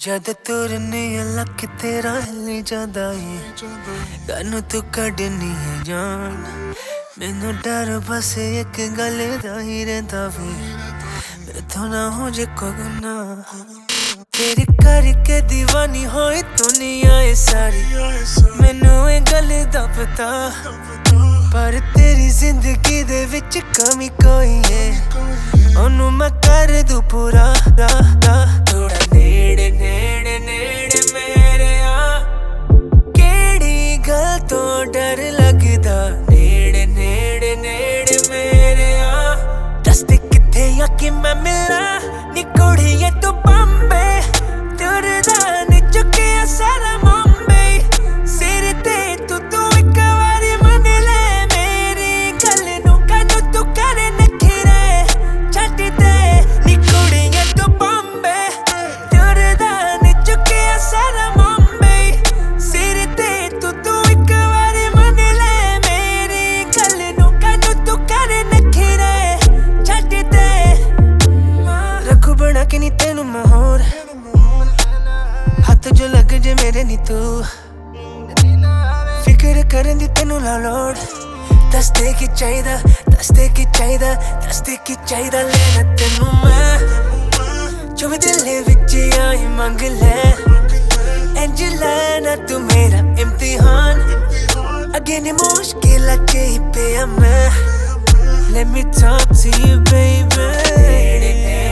जद तुरनी लक तेरा हिली जांदा है कानू तू कढनी है जान मैनू डर बस एक गल दा ही रहिंदा वे मैथों ना हो जे कोई गुनाह तेरे करके दीवानी होई दुनिया है सारी मैनू ए गल दा पता पर तेरी जिंदगी दे विच कमी कोई है ओनू मैं कर दूं पूरा थोड़ा नेड़े नेड़े नेड़े मेरे केड़ी गल तो डर लगदा नेड़े नेड़े नेड़े मेरे दसदे किथे आके मैं मिला नी कुड़िए तू बम्बे तुरदा नी चुकिया सारा मुंबई सिर ते तू एक बारी मन ले मेरी गल नू कानू तू करे नखरे छट दे नी कुड़िए तू बम्बे तुरदा नी चुकिया सारा मुंबई सिर ते तू एक बारी मन ले मेरी गल नू कानू तू करे नखरे छट दे रखू बना के नी तेनू मैं होर हाथ जो लग जे मेरे नी तू फिक्र करन दी तेनू ला लोड़ दसदे की चाहिदा दसदे की चाहिदा दसदे की चाहिदा लेना तेनू मैं जो भी दिल विच आई मंग ले इंज लेना तू मेरा इम्तिहान अगे नी मुश्किल ही पे मैं let me talk to you baby